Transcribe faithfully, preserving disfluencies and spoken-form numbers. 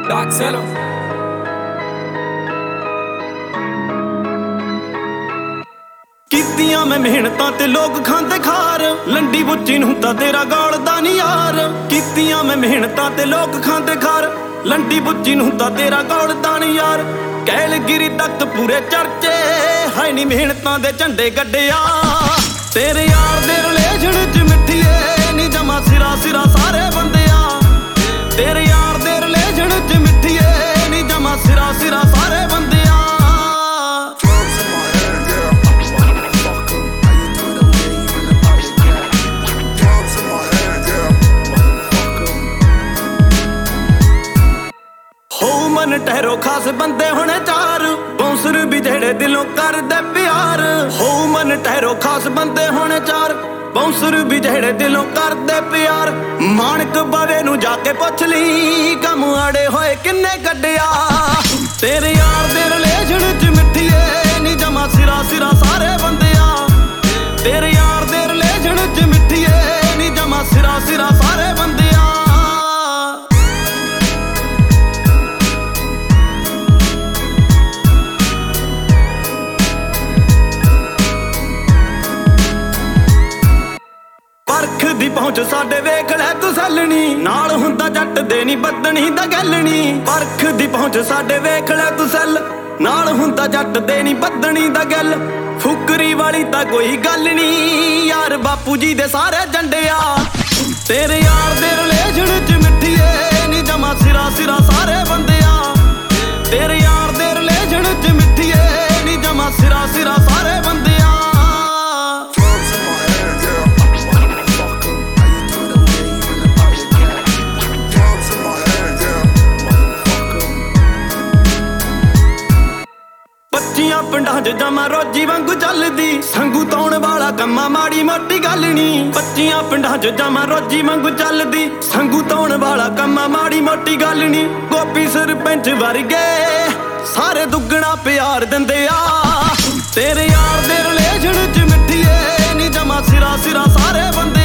Daxelo ਕੀਤੀਆਂ ਮੈਂ ਮਿਹਨਤਾਂ ਤੇ ਲੋਕ ਖਾਂਦੇ ਖਾਰ ਲੰਡੀ ਬੁੱਚੀ ਨੂੰ ਤਾਂ ਤੇਰਾ ਗਾਲਦਾ ਨਹੀਂ ਯਾਰ ਕੀਤੀਆਂ ਮੈਂ ਮਿਹਨਤਾਂ ਤੇ ਲੋਕ ਖਾਂਦੇ ਖਾਰ ਲੰਡੀ ਬੁੱਚੀ ਨੂੰ ਤਾਂ ਤੇਰਾ ਗਾਲਦਾ ਨਹੀਂ ਯਾਰ ਕੈਲਗਿਰੀ ਤੱਕ ਪੂਰੇ ਚਰਚੇ ਹੈ ਨਹੀਂ ਮਿਹਨਤਾਂ ਦੇ ਝੰਡੇ ਗੱਡਿਆ ਤੇਰੇ ਯਾਰ ਦੇ ਰਿਲੇਸ਼ਨ ਚ ਮਿੱਠੀਏ ਨਹੀਂ ਜਮਾ ਸਿਰਾ ਸਿਰਾ ਸਾਰੇ ਬੰਦਿਆ ਤੇਰੇ ਯਾਰ ਦੇ ਰਿਲੇਸ਼ਨ ਚ ਮਿੱਠੀਏ ਨਹੀਂ ਜਮਾ ਸਿਰਾ ਸਿਰਾ ਸਾਰੇ ਬੰਦਿਆ ਮਨ ਠਹਿਰੋ ਖਾਸ ਬੰਦੇ ਹੋਣੇ ਚਾਰ ਬੌਂਸਰ ਵੀ ਜਿਹੜੇ ਦਿਲੋਂ ਕਰਦੇ ਪਿਆਰ ਹੋ ਮਨ ਠਹਿਰੋ ਖਾਸ ਬੰਦੇ ਹੋਣੇ ਚਾਰ ਬੌਂਸਰ ਵੀ ਜਿਹੜੇ ਦਿਲੋਂ ਕਰਦੇ ਪਿਆਰ ਮਾਨਕ ਬਾਵੇ ਨੂੰ ਜਾ ਕੇ ਪੁੱਛ ਲਈ ਕੰਮ ਆੜੇ ਹੋਏ ਕਿੰਨੇ ਕੱਢਿਆ ਤੇਰੇ ਯਾਰ ਦੇ ਰਿਲੇਸ਼ਨ ਚ ਮਿੱਠੀਏ ਨਹੀਂ ਜਮਾ ਸਿਰਾ ਸਿਰਾ ਸਾਰੇ ਬੰਦਿਆ ਤੇਰੇ ਯਾਰ ਦੇ ਰਿਲੇਸ਼ਨ ਚ ਮਿੱਠੀਏ ਨਹੀਂ ਜਮਾ ਸਿਰਾ ਸਿਰਾ ਸਾਰੇ ਬੰਦਿਆ ਪਰਖ ਦੀ ਪਹੁੰਚ ਸਾਡੇ ਵੇਖ ਲੈ ਤੂੰ ਸੱਲਣੀ ਨਾਲ ਹੁੰਦਾ ਜੱਟ ਦੇ ਨੀ ਬੱਦਣੀ ਦਾ ਗੱਲਣੀ ਪਰਖ ਦੀ ਪਹੁੰਚ ਸਾਡੇ ਵੇਖ ਲੈ ਤੂੰ ਸੱਲ ਨਾਲ ਹੁੰਦਾ ਜੱਟ ਦੇ ਨੀ ਬੱਦਣੀ ਦਾ ਗੱਲ ਫੁਕਰੀ ਵਾਲੀ ਤਾਂ ਕੋਈ ਗੱਲ ਨੀ ਯਾਰ ਬਾਪੂ ਜੀ ਦੇ ਸਾਰੇ ਜੰਡਿਆ ਤੇਰੇ ਯਾਰ ਦੇ ਰਿਲੇਸ਼ਨ ਚ ਮਿੱਠੀਏ ਨੀ ਜਮਾ ਸਿਰਾ ਸਿਰਾ ਸਾਰੇ ਬੰਦਿਆ ਤੇਰੇ ਯਾਰ ਦੇ ਰਿਲੇਸ਼ਨ ਚ ਮਿੱਠੀਏ ਨੀ ਜਮਾ ਸਿਰਾ ਸਿਰਾ ਸਾਰੇ ਬੰਦਿਆ ਪੱਚੀਆਂ ਪਿੰਡਾਂ 'ਚ ਜਮਾ ਰੋਜੀ ਵਾਂਗੂ ਚੱਲਦੀ ਸੰਗੂ ਤਾਉਣ ਵਾਲਾ ਕੰਮਾ ਮਾੜੀ ਮੋਟੀ ਗੱਲ ਨੀ ਪੱਚੀਆਂ ਪਿੰਡਾਂ 'ਚ ਜਮਾ ਰੋਜੀ ਵਾਂਗੂ ਚੱਲਦੀ ਸੰਗੂ ਤਾਉਣ ਵਾਲਾ ਕੰਮਾ ਮਾੜੀ ਮੋਟੀ ਗੱਲ ਨੀ ਗੋਪੀ ਸਰਪੰਚ ਵਰਗੇ ਸਾਰੇ ਦੁੱਗਣਾ ਪਿਆਰ ਦਿੰਦੇ ਆ ਤੇਰੇ ਯਾਰ ਦੇ ਰਿਲੇਸ਼ਨ 'ਚ ਮਿੱਠੀਏ ਨੀ ਜਮਾ ਸਿਰਾ ਸਿਰਾ ਸਾਰੇ ਬੰਦੇ